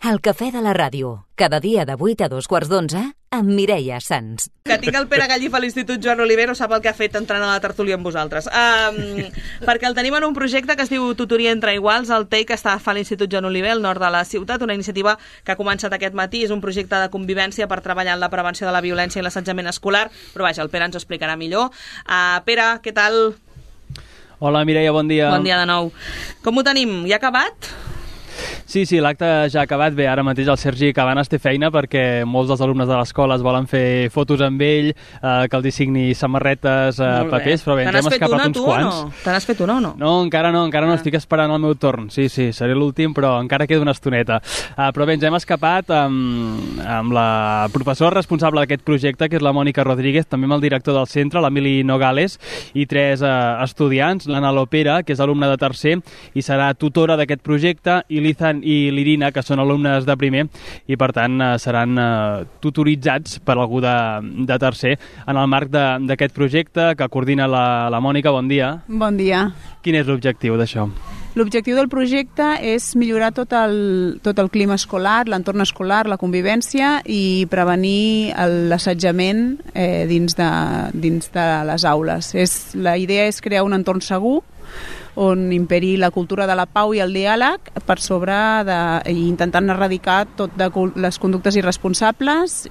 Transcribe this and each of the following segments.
El cafè de la ràdio, cada dia de 8 a 2:15 amb Mireia Sans. Que tinc el Pere Gallif a l'Institut Joan Olivero, sap el que ha fet entrant a la tertúlia amb vosaltres. Perquè el tenim en un projecte que es diu Tutoria entre Iguals, el TEI, que està a l'Institut Joan Oliver, al nord de la ciutat, una iniciativa que ha començat aquest matí. És un projecte de convivència per treballar en la prevenció de la violència i l'assetjament escolar, però vaja, el Pere ens ho explicarà millor. Pere, què tal? Hola, Mireia, bon dia. Bon dia de nou. Com ho tenim? Ja ha acabat? Sí, l'acte ja ha acabat. Bé, ara mateix el Sergi Cabanes té feina perquè molts dels alumnes de l'escola es volen fer fotos amb ell, que els signi samarretes, papers, però bé, ens hem escapat uns quants. Te n'has fet una o no? No, encara no, estic esperant el meu torn. Sí, seré l'últim, però encara queda una estoneta. Però bé, ens hem escapat amb la professora responsable d'aquest projecte, que és la Mònica Rodríguez, també amb el director del centre, l'Emili Nogales, i 3 estudiants, l'Anna Lopera, que és alumna de tercer i serà tutora d'aquest projecte, i l'Izan i l'Irina, que són alumnes de primer, i per tant seran tutoritzats per algú de tercer en el marc d'aquest projecte que coordina la Mònica. Bon dia. Bon dia. Quin és l'objectiu d'això? L'objectiu del projecte és millorar tot el clima escolar, l'entorn escolar, la convivència i prevenir l'assetjament dins de les aules. La idea és crear un entorn segur on imperi la cultura de la pau i el diàleg per sobre intentant erradicar tot de les conductes irresponsables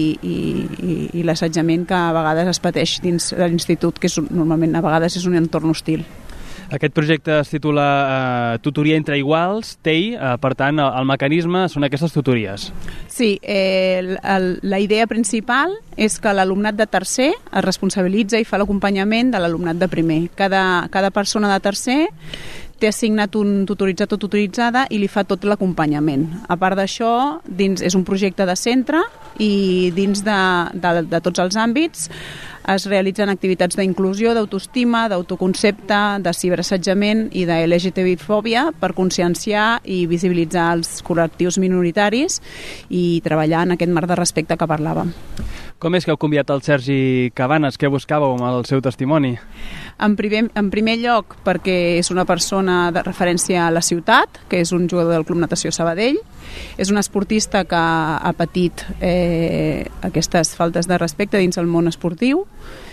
i l'assetjament que a vegades es pateix dins de l'institut, que normalment a vegades és un entorn hostil. Aquest projecte es titula Tutoria entre Iguals, TEI, per tant, el mecanisme són aquestes tutories. Sí, la idea principal és que l'alumnat de tercer es responsabilitza i fa l'acompanyament de l'alumnat de primer. Cada persona de tercer té assignat un tutoritzat o tutoritzada i li fa tot l'acompanyament. A part d'això, és un projecte de centre i dins de tots els àmbits es realitzen activitats d'inclusió, d'autoestima, d'autoconcepte, de ciberassetjament i de LGTB-fòbia per conscienciar i visibilitzar els col·lectius minoritaris i treballar en aquest marc de respecte que parlàvem. Com és que heu convidat el Sergi Cabanes? Què buscàveu amb el seu testimoni? En primer lloc, perquè és una persona de referència a la ciutat, que és un jugador del Club Natació Sabadell, és un esportista que ha patit aquestes faltes de respecte dins el món esportiu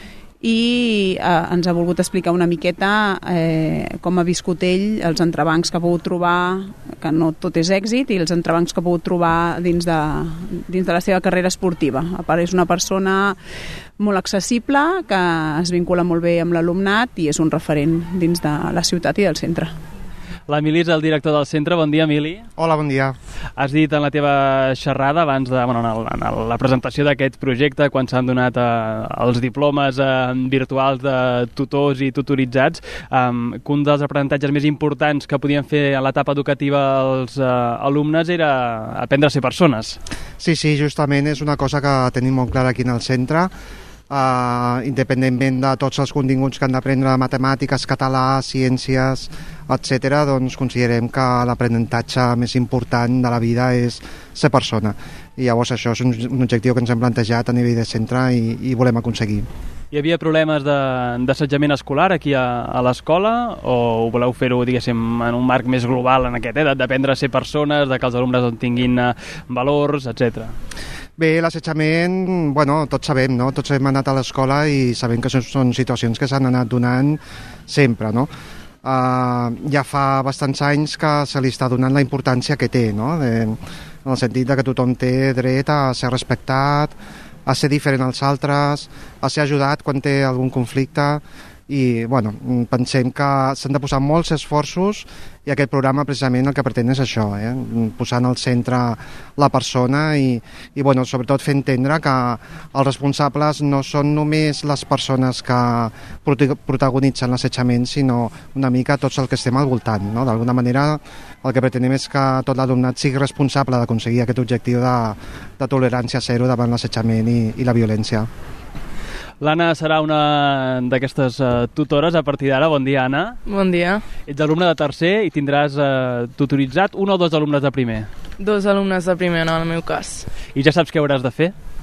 i ens ha volgut explicar una miqueta com ha viscut ell, els entrebancs que ha pogut trobar, que no tot és èxit, i els entrebancs que ha pogut trobar dins de la seva carrera esportiva. A part, és una persona molt accessible, que es vincula molt bé amb l'alumnat i és un referent dins de la ciutat i del centre. L'Emili és el director del centre. Bon dia, Emili. Hola, bon dia. Has dit en la teva xerrada, abans en la presentació d'aquest projecte, quan s'han donat els diplomes virtuals de tutors i tutoritzats, que un dels aprenentatges més importants que podien fer a l'etapa educativa els alumnes era aprendre a ser persones. Sí, justament és una cosa que tenim molt clara aquí en el centre. Independentment de tots els continguts que han d'aprendre de matemàtiques, català, ciències, etc., doncs considerem que l'aprenentatge més important de la vida és ser persona. I llavors això és un objectiu que ens hem plantejat a nivell de centre i volem aconseguir. Hi havia problemes d'assetjament escolar aquí a l'escola o voleu fer-ho, diguéssim, en un marc més global en aquest, d'aprendre a ser persones, de que els alumnes en tinguin valors, etc.? Bé, l'assetjament, tots sabem, no? Tots hem anat a l'escola i sabem que són situacions que s'han anat donant sempre, no? Ja fa bastants anys que se li està donant la importància que té, no? En el sentit que tothom té dret a ser respectat, a ser diferent als altres, a ser ajudat quan té algun conflicte i pensem que s'han de posar molts esforços i aquest programa precisament el que pretén és això, posant al centre la persona i sobretot fer entendre que els responsables no són només les persones que protagonitzen l'assetjament, sinó una mica tots els que estem al voltant, no? D'alguna manera el que pretenem és que tot l'alumnat sigui responsable d'aconseguir aquest objectiu de tolerància zero davant l'assetjament i la violència. L'Anna serà una d'aquestes tutores a partir d'ara. Bon dia, Anna. Bon dia. Ets alumne de tercer i tindràs tutoritzat un o dos alumnes de primer? 2 alumnes de primer, en el meu cas. I ja saps què hauràs de fer?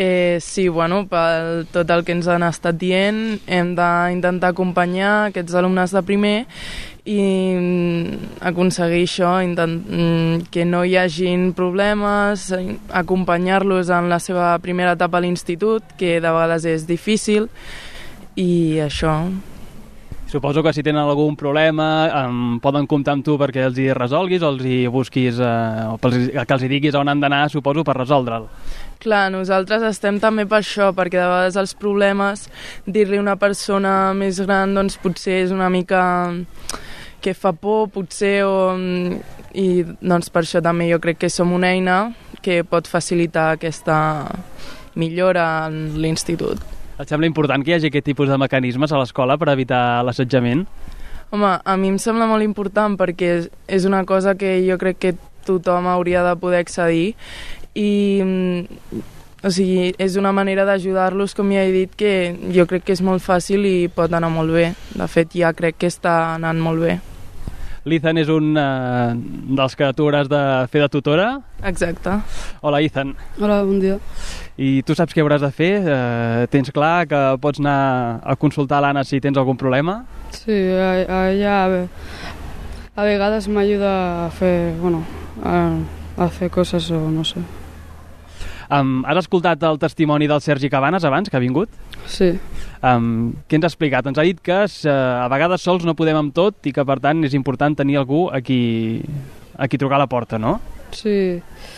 Sí, bueno, per tot el que ens han estat dient, hem d'intentar acompanyar aquests alumnes de primer i aconseguir això, que no hi hagin problemes, acompanyar-los en la seva primera etapa a l'institut, que de vegades és difícil, i això. Suposo que si tenen algun problema poden comptar amb tu perquè els hi resolguis o els hi busquis, o que els hi diguis on han d'anar, suposo, per resoldre'l. Clar, nosaltres estem també per això, perquè de vegades els problemes, dir-li a una persona més gran, doncs potser és una mica que fa por, potser, i doncs per això també jo crec que som una eina que pot facilitar aquesta millora en l'institut. Et sembla important que hi hagi aquest tipus de mecanismes a l'escola per evitar l'assetjament? Home, a mi em sembla molt important perquè és una cosa que jo crec que tothom hauria de poder accedir i o sigui, és una manera d'ajudar-los, com ja he dit, que jo crec que és molt fàcil i pot anar molt bé. De fet, ja crec que està anant molt bé. L'Ethan és un dels que tu hauràs de fer de tutora? Exacte. Hola, Ethan. Hola, bon dia. I tu saps què hauràs de fer? Tens clar que pots anar a consultar l'Anna si tens algun problema? Sí, ella a vegades m'ajuda a fer, bueno, a fer coses o no sé. Has escoltat el testimoni del Sergi Cabanes abans, que ha vingut? Sí. Què ens ha explicat? Ens ha dit que a vegades sols no podem amb tot i que, per tant, és important tenir algú a qui trucar a la porta, no? Sí.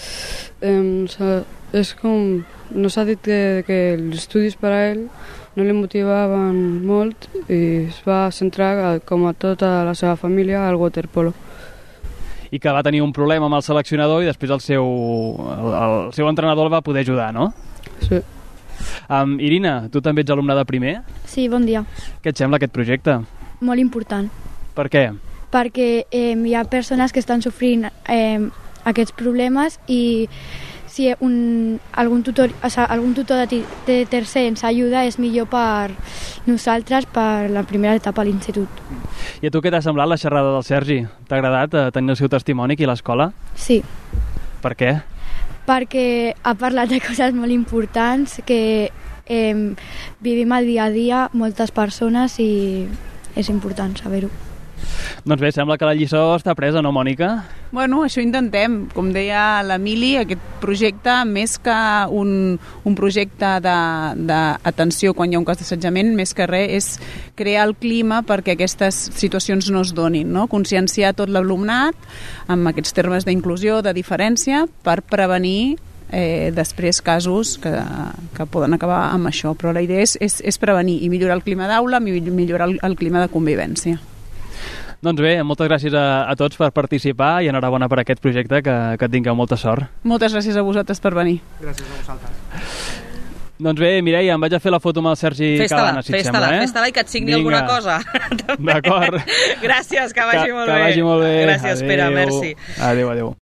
És com... Nos ha dit que els estudis per a ell no li motivaven molt i es va centrar, com a tota la seva família, al waterpolo. I que va tenir un problema amb el seleccionador i després el seu entrenador el va poder ajudar, no? Sí. Irina, tu també ets alumne de primer? Sí, bon dia. Què et sembla aquest projecte? Molt important. Per què? Perquè hi ha persones que estan sofrint aquests problemes i si algun tutor de tercer ens ajuda és millor per nosaltres per la primera etapa a l'institut. I a tu què t'ha semblat la xerrada del Sergi? T'ha agradat tenir el seu testimoni aquí a l'escola? Sí. Per què? Perquè ha parlat de coses molt importants que vivim al dia a dia moltes persones i és important saber-ho. Doncs bé, sembla que la lliçó està presa, no, Mònica? Bueno, això intentem. Com deia l'Emili, aquest projecte, més que un projecte d'atenció quan hi ha un cas d'assetjament, més que res és crear el clima perquè aquestes situacions no es donin, no? Conscienciar tot l'alumnat amb aquests termes d'inclusió, de diferència, per prevenir després casos que poden acabar amb això. Però la idea és prevenir i millorar el clima d'aula, millorar el clima de convivència. Doncs bé, moltes gràcies a tots per participar i enhorabona per aquest projecte, que tingueu molta sort. Moltes gràcies a vosaltres per venir. Gràcies a vosaltres. Doncs bé, Mireia, em vaig a fer la foto amb el Sergi Cabanes, si et sembla, Festa-la i que et signi alguna cosa. D'acord. Gràcies, que vagi molt bé. Que vagi molt bé. Gràcies, Pere, merci. Adéu.